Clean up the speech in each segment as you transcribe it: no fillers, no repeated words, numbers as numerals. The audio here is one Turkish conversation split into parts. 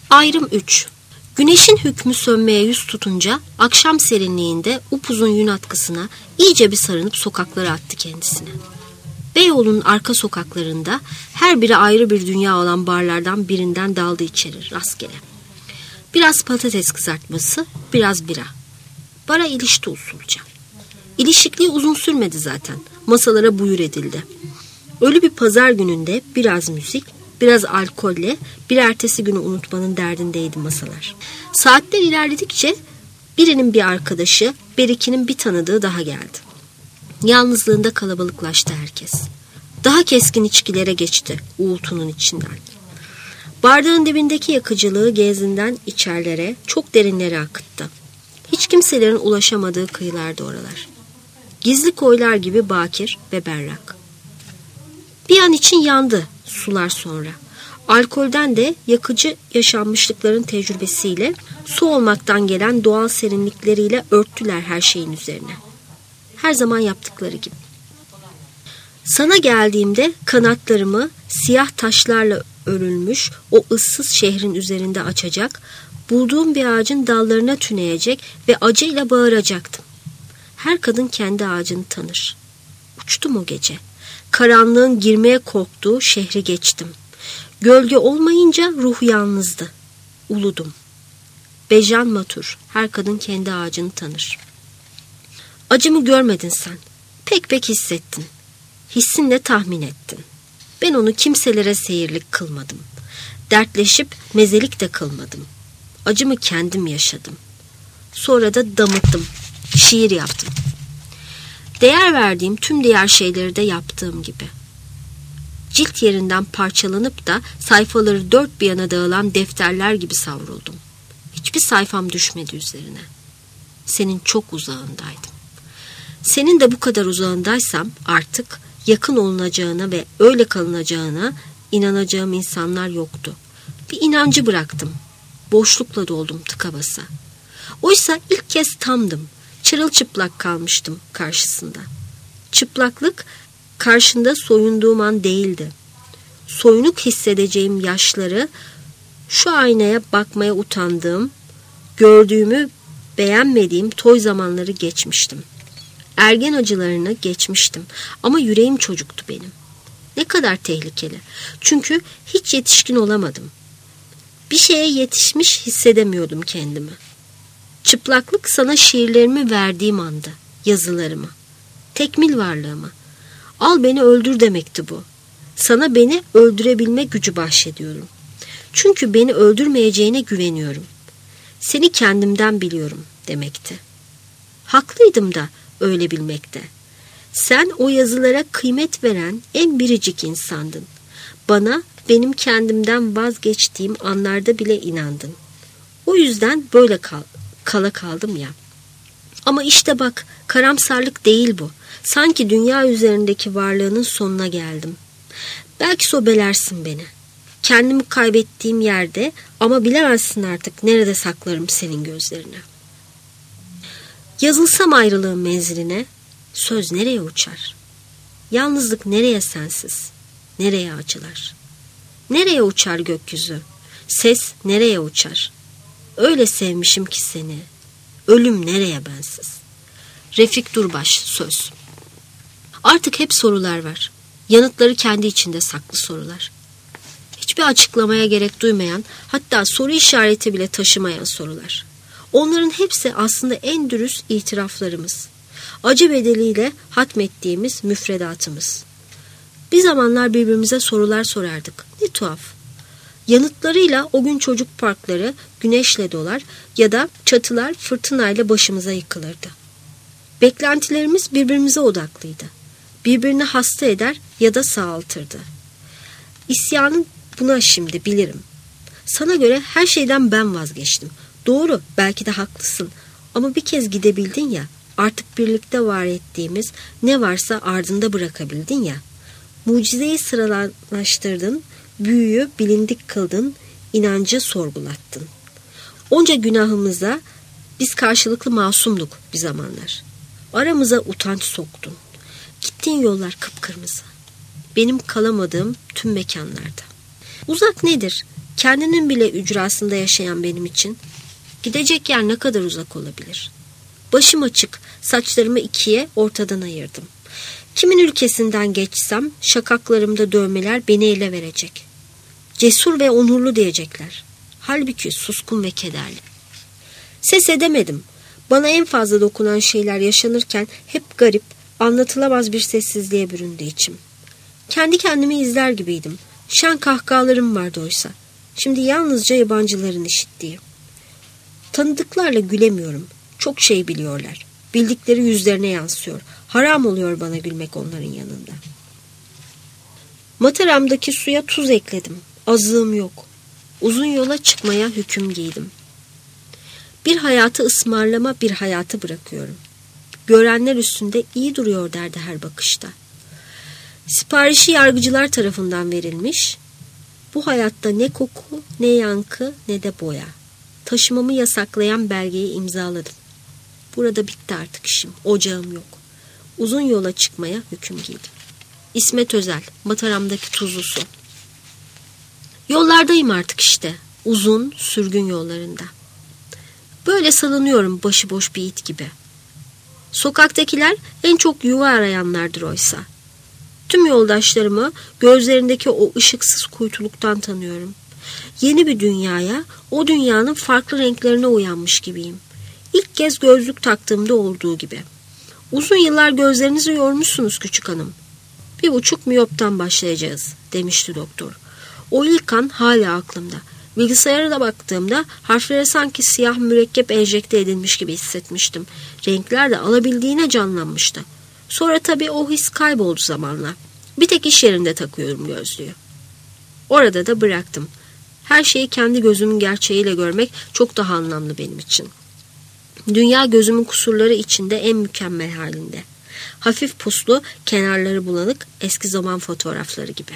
Ayrım 3. Güneşin hükmü sönmeye yüz tutunca akşam serinliğinde upuzun yün atkısına iyice bir sarınıp sokaklara attı kendisini. Beyoğlu'nun arka sokaklarında her biri ayrı bir dünya olan barlardan birinden daldı içeri rastgele. Biraz patates kızartması, biraz bira. Bara ilişti usulca. İlişikliği uzun sürmedi zaten. Masalara buyur edildi. Ölü bir pazar gününde biraz müzik, biraz alkolle bir ertesi günü unutmanın derdindeydi masalar. Saatler ilerledikçe birinin bir arkadaşı, berikinin bir tanıdığı daha geldi. Yalnızlığında kalabalıklaştı herkes. Daha keskin içkilere geçti uğultunun içinden. Bardağın dibindeki yakıcılığı gezinden içerlere, çok derinlere akıttı. Hiç kimselerin ulaşamadığı kıyılarda oralar. Gizli koylar gibi bakir ve berrak. Bir an için yandı sular sonra. Alkolden de yakıcı yaşanmışlıkların tecrübesiyle, su olmaktan gelen doğal serinlikleriyle örttüler her şeyin üzerine. Her zaman yaptıkları gibi. Sana geldiğimde kanatlarımı siyah taşlarla örülmüş o ıssız şehrin üzerinde açacak, bulduğum bir ağacın dallarına tüneyecek ve acıyla bağıracaktım. Her kadın kendi ağacını tanır. Uçtum o gece. Karanlığın girmeye korktuğu şehri geçtim. Gölge olmayınca ruh yalnızdı. Uludum. Bejan Matur, her kadın kendi ağacını tanır. Acımı görmedin sen. Pek hissettin. Hissinle tahmin ettin. Ben onu kimselere seyirlik kılmadım. Dertleşip mezelik de kılmadım. Acımı kendim yaşadım. Sonra da damıttım. Şiir yaptım. Değer verdiğim tüm diğer şeyleri de yaptığım gibi. Cilt yerinden parçalanıp da sayfaları dört bir yana dağılan defterler gibi savruldum. Hiçbir sayfam düşmedi üzerine. Senin çok uzağındaydım. Senin de bu kadar uzağındaysam artık yakın olunacağına ve öyle kalınacağına inanacağım insanlar yoktu. Bir inancı bıraktım. Boşlukla doldum tıka basa. Oysa ilk kez tamdım. Çırılçıplak kalmıştım karşısında. Çıplaklık karşında soyunduğum an değildi. Soyunuk hissedeceğim yaşları, şu aynaya bakmaya utandığım, gördüğümü beğenmediğim toy zamanları geçmiştim. Ergen acılarını geçmiştim ama yüreğim çocuktu benim. Ne kadar tehlikeli. Çünkü hiç yetişkin olamadım. Bir şeye yetişmiş hissedemiyordum kendimi. Çıplaklık sana şiirlerimi verdiğim anda, yazılarımı, tekmil varlığımı. Al beni öldür demekti bu. Sana beni öldürebilme gücü bahşediyorum. Çünkü beni öldürmeyeceğine güveniyorum. Seni kendimden biliyorum demekti. Haklıydım da öyle bilmekte. Sen o yazılara kıymet veren en biricik insandın. Bana benim kendimden vazgeçtiğim anlarda bile inandın. O yüzden böyle kala kaldım ya. Ama işte bak, karamsarlık değil bu. Sanki dünya üzerindeki varlığının sonuna geldim. Belki sobelersin beni. Kendimi kaybettiğim yerde ama bilemezsin artık nerede saklarım senin gözlerini. Yazılsam ayrılığın menziline, söz nereye uçar? Yalnızlık nereye sensiz? Nereye açılar? Nereye uçar gökyüzü? Ses nereye uçar? Öyle sevmişim ki seni. Ölüm nereye bensiz? Refik Durbaş söz. Artık hep sorular var. Yanıtları kendi içinde saklı sorular. Hiçbir açıklamaya gerek duymayan, hatta soru işareti bile taşımayan sorular. Onların hepsi aslında en dürüst itiraflarımız. Acı bedeliyle hatmettiğimiz müfredatımız. Bir zamanlar birbirimize sorular sorardık. Ne tuhaf. Yanıtlarıyla o gün çocuk parkları güneşle dolar ya da çatılar fırtınayla başımıza yıkılırdı. Beklentilerimiz birbirimize odaklıydı. Birbirini hasta eder ya da sağaltırdı. İsyanın buna şimdi bilirim. Sana göre her şeyden ben vazgeçtim. Doğru, belki de haklısın. Ama bir kez gidebildin ya, artık birlikte var ettiğimiz ne varsa ardında bırakabildin ya. Mucizeyi sıralaştırdın, büyüyü bilindik kıldın, inancı sorgulattın. Onca günahımıza biz karşılıklı masumduk bir zamanlar. Aramıza utanç soktun. Gittiğin yollar kıpkırmızı. Benim kalamadığım tüm mekanlarda. Uzak nedir? Kendinin bile ücrasında yaşayan benim için gidecek yer ne kadar uzak olabilir? Başım açık, saçlarımı ikiye ortadan ayırdım. Kimin ülkesinden geçsem şakaklarımda dövmeler beni ele verecek. Cesur ve onurlu diyecekler. Halbuki suskun ve kederli. Ses edemedim. Bana en fazla dokunan şeyler yaşanırken hep garip, anlatılamaz bir sessizliğe büründü içim. Kendi kendimi izler gibiydim. Şen kahkahalarım vardı oysa. Şimdi yalnızca yabancıların işittiği. Tanıdıklarla gülemiyorum. Çok şey biliyorlar. Bildikleri yüzlerine yansıyor. Haram oluyor bana gülmek onların yanında. Mataramdaki suya tuz ekledim. Azığım yok. Uzun yola çıkmaya hüküm giydim. Bir hayatı ısmarlama, bir hayatı bırakıyorum. Görenler üstünde iyi duruyor derdi her bakışta. Siparişi yargıcılar tarafından verilmiş. Bu hayatta ne koku, ne yankı, ne de boya. Taşımamı yasaklayan belgeyi imzaladım. Burada bitti artık işim. Ocağım yok. Uzun yola çıkmaya hüküm giydim. İsmet Özel, Mataram'daki tuzlu su. Yollardayım artık işte. Uzun, sürgün yollarında. Böyle salınıyorum başıboş bir it gibi. Sokaktakiler en çok yuva arayanlardır oysa. Tüm yoldaşlarımı gözlerindeki o ışıksız kuytuluktan tanıyorum. Yeni bir dünyaya, o dünyanın farklı renklerine uyanmış gibiyim. İlk kez gözlük taktığımda olduğu gibi. Uzun yıllar gözlerinizi yormuşsunuz küçük hanım. 1,5 miyoptan başlayacağız demişti doktor. O ilk an hala aklımda. Bilgisayara da baktığımda harflere sanki siyah mürekkep enjekte edilmiş gibi hissetmiştim. Renkler de alabildiğine canlanmıştı. Sonra tabii o his kayboldu zamanla. Bir tek iş yerinde takıyorum gözlüğü. Orada da bıraktım. Her şeyi kendi gözümün gerçeğiyle görmek çok daha anlamlı benim için. Dünya gözümün kusurları içinde en mükemmel halinde. Hafif puslu, kenarları bulanık, eski zaman fotoğrafları gibi.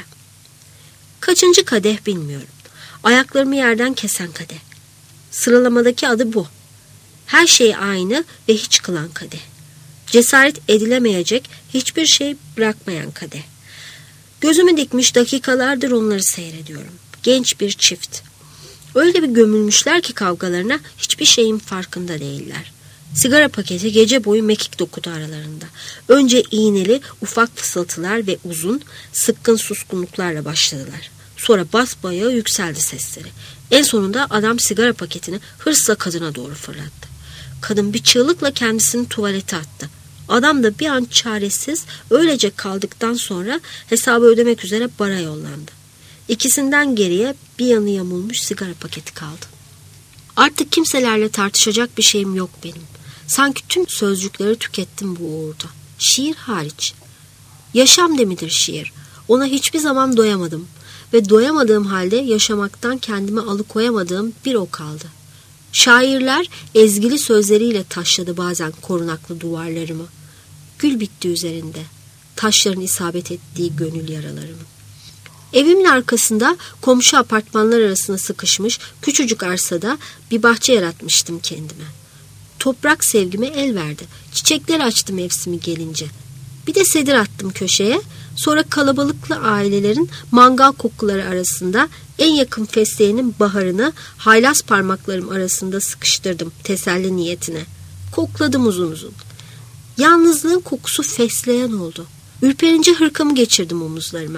Kaçıncı kadeh bilmiyorum. Ayaklarımı yerden kesen kadeh. Sıralamadaki adı bu. Her şey aynı ve hiç kılan kadeh. Cesaret edilemeyecek hiçbir şey bırakmayan kadeh. Gözümü dikmiş dakikalardır onları seyrediyorum. Genç bir çift. Öyle bir gömülmüşler ki kavgalarına hiçbir şeyin farkında değiller. Sigara paketi gece boyu mekik dokudu aralarında. Önce iğneli ufak fısıltılar ve uzun, sıkkın suskunluklarla başladılar. Sonra basbayağı yükseldi sesleri. En sonunda adam sigara paketini hırsla kadına doğru fırlattı. Kadın bir çığlıkla kendisini tuvalete attı. Adam da bir an çaresiz öylece kaldıktan sonra hesabı ödemek üzere bara yollandı. İkisinden geriye bir yanı yamulmuş sigara paketi kaldı. Artık kimselerle tartışacak bir şeyim yok benim. Sanki tüm sözcükleri tükettim bu uğurda. Şiir hariç. Yaşam demidir şiir. Ona hiçbir zaman doyamadım. Ve doyamadığım halde yaşamaktan kendimi alıkoyamadığım bir o kaldı. Şairler ezgili sözleriyle taşladı bazen korunaklı duvarlarımı. Gül bitti üzerinde. Taşların isabet ettiği gönül yaralarımı. Evimin arkasında komşu apartmanlar arasında sıkışmış küçücük arsada bir bahçe yaratmıştım kendime. Toprak sevgime el verdi. Çiçekler açtı mevsimi gelince. Bir de sedir attım köşeye. Sonra kalabalıklı ailelerin mangal kokuları arasında en yakın fesleğenin baharını haylaz parmaklarım arasında sıkıştırdım teselli niyetine. Kokladım uzun uzun. Yalnızlığın kokusu fesleğen oldu. Ürperince hırkamı geçirdim omuzlarıma.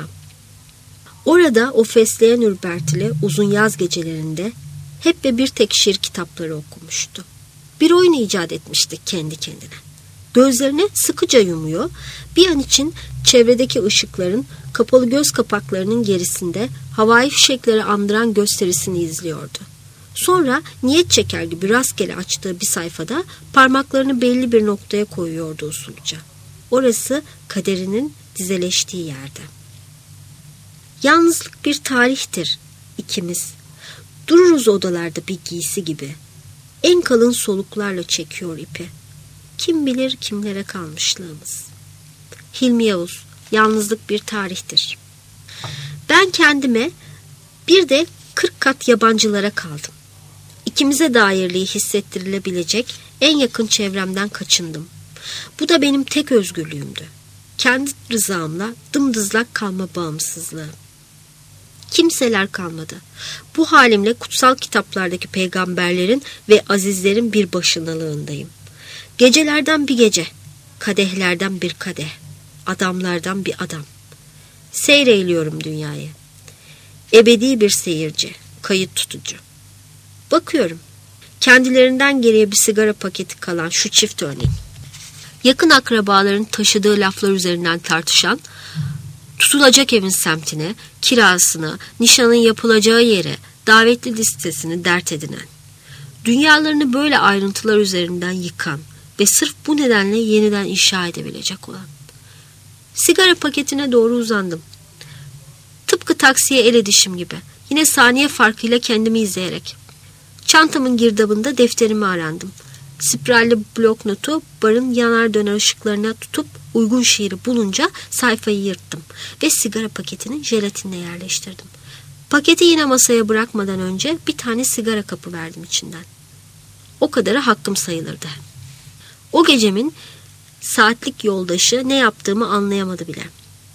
Orada o fesleğen ürpertili uzun yaz gecelerinde hep ve bir tek şiir kitapları okumuştu. Bir oyun icat etmiştik kendi kendine. Gözlerini sıkıca yumuyor, bir an için çevredeki ışıkların kapalı göz kapaklarının gerisinde havai fişekleri andıran gösterisini izliyordu. Sonra niyet çeker gibi rastgele açtığı bir sayfada parmaklarını belli bir noktaya koyuyordu usulca. Orası kaderinin dizeleştiği yerde. Yalnızlık bir tarihtir ikimiz. Dururuz odalarda bir giysi gibi. En kalın soluklarla çekiyor ipi. Kim bilir kimlere kalmışlığımız. Hilmi Yavuz, yalnızlık bir tarihtir. Ben kendime bir de 40 kat yabancılara kaldım. İkimize dairliği hissettirilebilecek en yakın çevremden kaçındım. Bu da benim tek özgürlüğümdü. Kendi rızamla dımdızlak kalma bağımsızlığı. Kimseler kalmadı. Bu halimle kutsal kitaplardaki peygamberlerin ve azizlerin bir başınalığındayım. Gecelerden bir gece, kadehlerden bir kadeh, adamlardan bir adam. Seyreyliyorum dünyayı. Ebedi bir seyirci, kayıt tutucu. Bakıyorum. Kendilerinden geriye bir sigara paketi kalan şu çift örneğin. Yakın akrabaların taşıdığı laflar üzerinden tartışan, tutulacak evin semtine, kirasını, nişanın yapılacağı yere, davetli listesini dert edinen, dünyalarını böyle ayrıntılar üzerinden yıkan ve sırf bu nedenle yeniden inşa edebilecek olan. Sigara paketine doğru uzandım. Tıpkı taksiye el edişim gibi, yine saniye farkıyla kendimi izleyerek. Çantamın girdabında defterimi arandım. Spiralli bloknotu barın yanar döner ışıklarına tutup uygun şiiri bulunca sayfayı yırttım ve sigara paketini jelatinle yerleştirdim. Paketi yine masaya bırakmadan önce bir tane sigara kapı verdim içinden. O kadarı hakkım sayılırdı. O gecemin saatlik yoldaşı ne yaptığımı anlayamadı bile.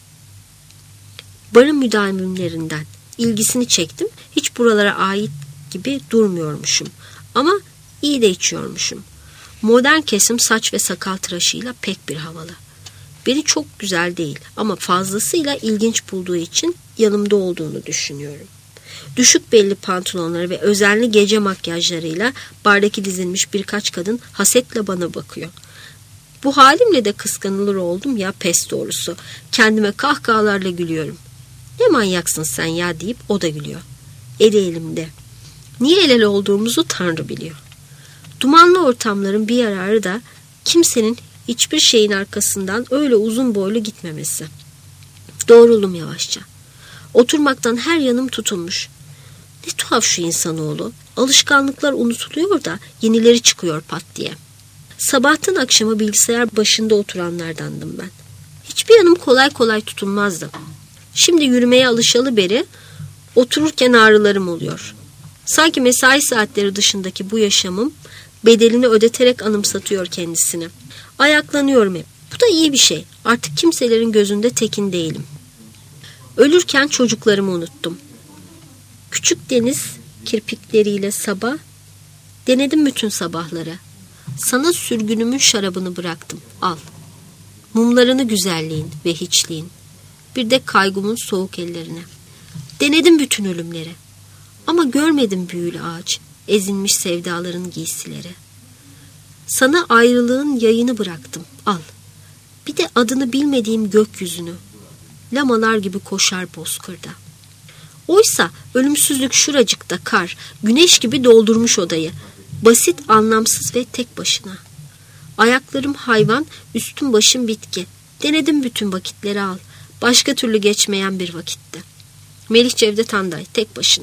Barın müdavimlerinden ilgisini çektim. Hiç buralara ait gibi durmuyormuşum. Ama iyi de içiyormuşum. Modern kesim saç ve sakal tıraşıyla pek bir havalı. Beni çok güzel değil ama fazlasıyla ilginç bulduğu için yanımda olduğunu düşünüyorum. Düşük belli pantolonları ve özenli gece makyajlarıyla bardaki dizilmiş birkaç kadın hasetle bana bakıyor. Bu halimle de kıskanılır oldum ya, pes doğrusu. Kendime kahkahalarla gülüyorum. Ne manyaksın sen ya deyip o da gülüyor. Eli elimde. Niye el ele olduğumuzu Tanrı biliyor. Dumanlı ortamların bir yararı da kimsenin hiçbir şeyin arkasından öyle uzun boylu gitmemesi. Doğruldum yavaşça. Oturmaktan her yanım tutulmuş. Ne tuhaf şu insanoğlu. Alışkanlıklar unutuluyor da yenileri çıkıyor pat diye. Sabahtan akşama bilgisayar başında oturanlardandım ben. Hiçbir yanım kolay kolay tutulmazdı. Şimdi yürümeye alışalı beri otururken ağrılarım oluyor. Sanki mesai saatleri dışındaki bu yaşamım bedelini ödeterek anımsatıyor kendisini. Ayaklanıyorum hep. Bu da iyi bir şey. Artık kimselerin gözünde tekin değilim. Ölürken çocuklarımı unuttum. Küçük deniz kirpikleriyle sabah, denedim bütün sabahları. Sana sürgünümün şarabını bıraktım, al. Mumlarını güzelliğin ve hiçliğin. Bir de kaygımın soğuk ellerine. Denedim bütün ölümleri. Ama görmedim büyülü ağaç, ezilmiş sevdaların giysileri. Sana ayrılığın yayını bıraktım, al. Bir de adını bilmediğim gökyüzünü. Lamalar gibi koşar bozkırda. Oysa ölümsüzlük şuracıkta kar, güneş gibi doldurmuş odayı. Basit, anlamsız ve tek başına. Ayaklarım hayvan, üstüm başım bitki. Denedim bütün vakitleri al. Başka türlü geçmeyen bir vakitte. Melih Cevdet Anday, tek başına.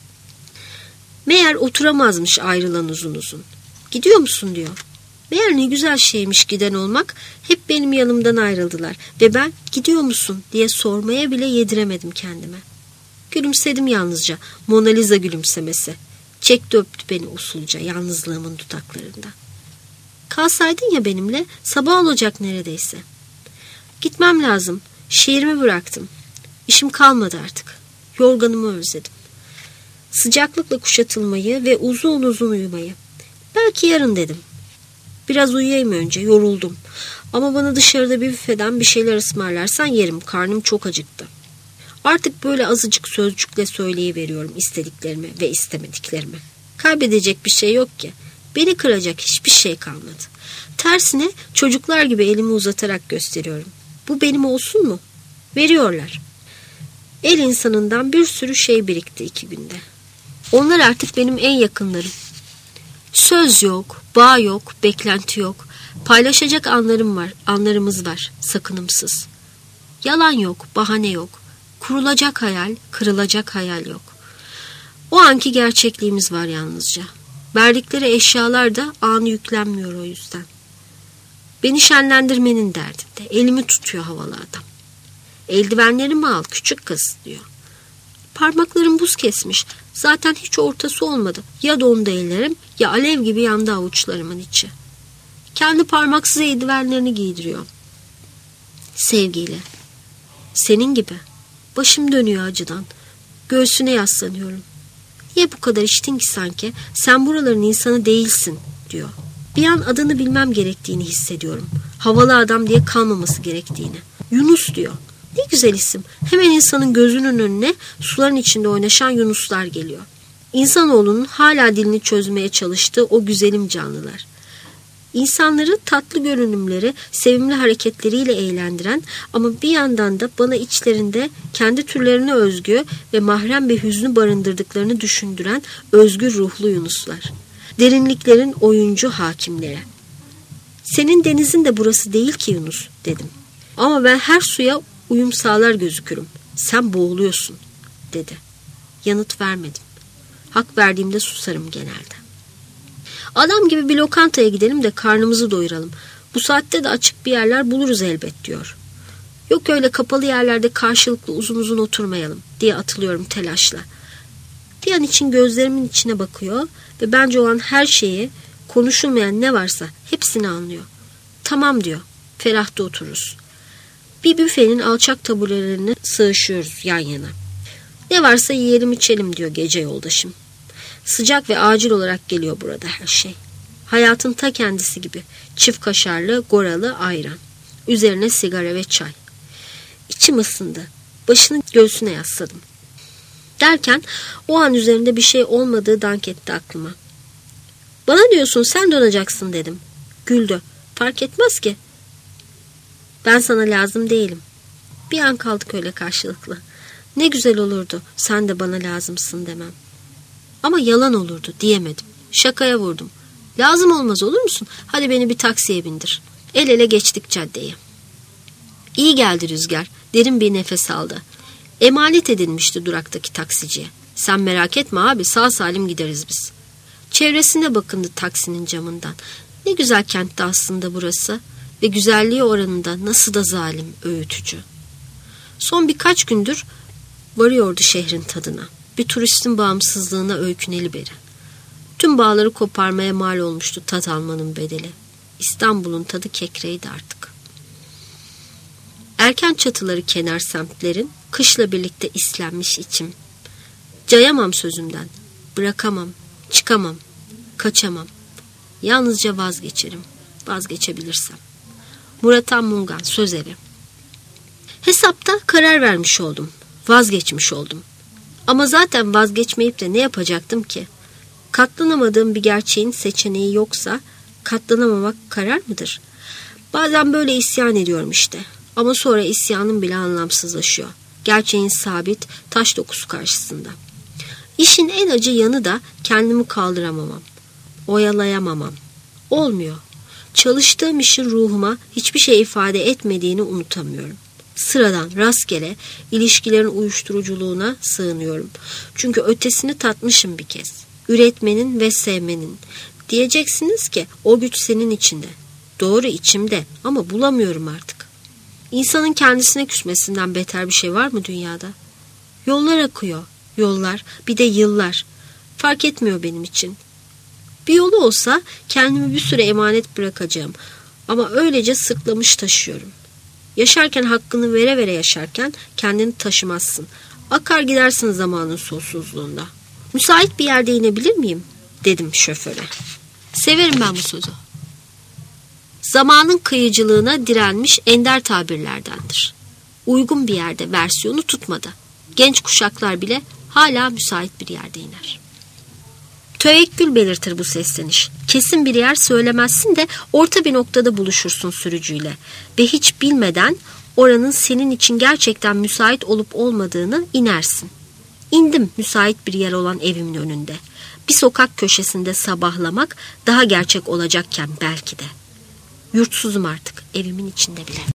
Meğer oturamazmış ayrılan uzun uzun. Gidiyor musun diyor. Meğer ne güzel şeymiş giden olmak. Hep benim yanımdan ayrıldılar. Ve ben gidiyor musun diye sormaya bile yediremedim kendime. Gülümsedim yalnızca. Mona Lisa gülümsemesi. Çekti öptü beni usulca yalnızlığımın dudaklarında. Kalsaydın ya benimle, sabah olacak neredeyse. Gitmem lazım. Şiirimi bıraktım. İşim kalmadı artık. Yorganımı özledim. Sıcaklıkla kuşatılmayı ve uzun uzun uyumayı. Belki yarın dedim. Biraz uyuyayım önce, yoruldum. Ama bana dışarıda bir büfeden bir şeyler ısmarlarsan yerim. Karnım çok acıktı. Artık böyle azıcık sözcükle söyleyiveriyorum istediklerimi ve istemediklerimi. Kaybedecek bir şey yok ki. Beni kıracak hiçbir şey kalmadı. Tersine çocuklar gibi elimi uzatarak gösteriyorum. Bu benim olsun mu? Veriyorlar. El insanından bir sürü şey birikti 2 günde. Onlar artık benim en yakınlarım. Söz yok, bağ yok, beklenti yok. Paylaşacak anlarımız var, sakınımsız. Yalan yok, bahane yok. Kurulacak hayal, kırılacak hayal yok. O anki gerçekliğimiz var yalnızca. Verdikleri eşyalar da anı yüklenmiyor o yüzden. Beni şenlendirmenin derdinde. Elimi tutuyor havalı adam. Eldivenlerimi al küçük kız diyor. Parmaklarım buz kesmiş. Zaten hiç ortası olmadı. Ya dondu ellerim ya alev gibi yandı avuçlarımın içi. Kendi parmaksız eldivenlerini giydiriyor. Sevgiyle. Senin gibi. Başım dönüyor acıdan. Göğsüne yaslanıyorum. Niye bu kadar içtin ki sanki? Sen buraların insanı değilsin diyor. Bir an adını bilmem gerektiğini hissediyorum. Havalı adam diye kalmaması gerektiğini. Yunus diyor. Ne güzel isim. Hemen insanın gözünün önüne suların içinde oynaşan yunuslar geliyor. İnsanoğlunun hala dilini çözmeye çalıştığı o güzelim canlılar. İnsanları tatlı görünümleri, sevimli hareketleriyle eğlendiren ama bir yandan da bana içlerinde kendi türlerine özgü ve mahrem bir hüznü barındırdıklarını düşündüren özgür ruhlu yunuslar. Derinliklerin oyuncu hakimleri. Senin denizin de burası değil ki Yunus dedim. Ama ben her suya uyum sağlar gözükürüm. Sen boğuluyorsun dedi. Yanıt vermedim. Hak verdiğimde susarım genelde. Adam gibi bir lokantaya gidelim de karnımızı doyuralım. Bu saatte de açık bir yerler buluruz elbet diyor. Yok öyle kapalı yerlerde karşılıklı uzun uzun oturmayalım diye atılıyorum telaşla. Bir an için gözlerimin içine bakıyor ve bence olan her şeyi, konuşulmayan ne varsa hepsini anlıyor. Tamam diyor, ferahta otururuz. Bir büfenin alçak taburelerine sığışıyoruz yan yana. Ne varsa yiyelim içelim diyor gece yoldaşım. Sıcak ve acil olarak geliyor burada her şey. Hayatın ta kendisi gibi. Çift kaşarlı, goralı ayran. Üzerine sigara ve çay. İçim ısındı. Başını göğsüne yasladım. Derken o an üzerinde bir şey olmadığı dank etti aklıma. Bana diyorsun sen donacaksın dedim. Güldü. Fark etmez ki. Ben sana lazım değilim. Bir an kaldık öyle karşılıklı. Ne güzel olurdu sen de bana lazımsın demem. Ama yalan olurdu diyemedim. Şakaya vurdum. Lazım olmaz olur musun? Hadi beni bir taksiye bindir. El ele geçtik caddeyi. İyi geldi rüzgar. Derin bir nefes aldı. Emanet edilmişti duraktaki taksiciye. Sen merak etme abi sağ salim gideriz biz. Çevresine bakındı taksinin camından. Ne güzel kentti aslında burası. Ve güzelliği oranında nasıl da zalim, öğütücü. Son birkaç gündür varıyordu şehrin tadına. Bir turistin bağımsızlığına öyküneli beri. Tüm bağları koparmaya mal olmuştu tat almanın bedeli. İstanbul'un tadı kekreydi artık. Erken çatıları kenar semtlerin kışla birlikte islenmiş içim. Cayamam sözümden, bırakamam, çıkamam, kaçamam. Yalnızca vazgeçerim, vazgeçebilirsem. Murat Han Mungan, Söz Evi. Hesapta karar vermiş oldum, vazgeçmiş oldum. Ama zaten vazgeçmeyip de ne yapacaktım ki? Katlanamadığım bir gerçeğin seçeneği yoksa katlanamamak karar mıdır? Bazen böyle isyan ediyorum işte. Ama sonra isyanım bile anlamsızlaşıyor. Gerçeğin sabit, taş dokusu karşısında. İşin en acı yanı da kendimi kaldıramamam. Oyalayamamam. Olmuyor. Çalıştığım işin ruhuma hiçbir şey ifade etmediğini unutamıyorum. Sıradan, rastgele, ilişkilerin uyuşturuculuğuna sığınıyorum. Çünkü ötesini tatmışım bir kez. Üretmenin ve sevmenin. Diyeceksiniz ki o güç senin içinde. Doğru içimde ama bulamıyorum artık. İnsanın kendisine küsmesinden beter bir şey var mı dünyada? Yollar akıyor. Yollar, bir de yıllar. Fark etmiyor benim için. Bir yolu olsa kendimi bir süre emanet bırakacağım. Ama öylece sırtlamış taşıyorum. Yaşarken hakkını vere vere yaşarken kendini taşımazsın. Akar gidersin zamanın sonsuzluğunda. Müsait bir yerde inebilir miyim? Dedim şoföre. Severim ben bu sözü. Zamanın kıyıcılığına direnmiş ender tabirlerdendir. Uygun bir yerde versiyonu tutmadı. Genç kuşaklar bile hala müsait bir yerde iner. Tevekkül belirtir bu sesleniş. Kesin bir yer söylemezsin de orta bir noktada buluşursun sürücüyle. Ve hiç bilmeden oranın senin için gerçekten müsait olup olmadığını inersin. İndim müsait bir yer olan evimin önünde. Bir sokak köşesinde sabahlamak daha gerçek olacakken belki de. Yurtsuzum artık evimin içinde bile.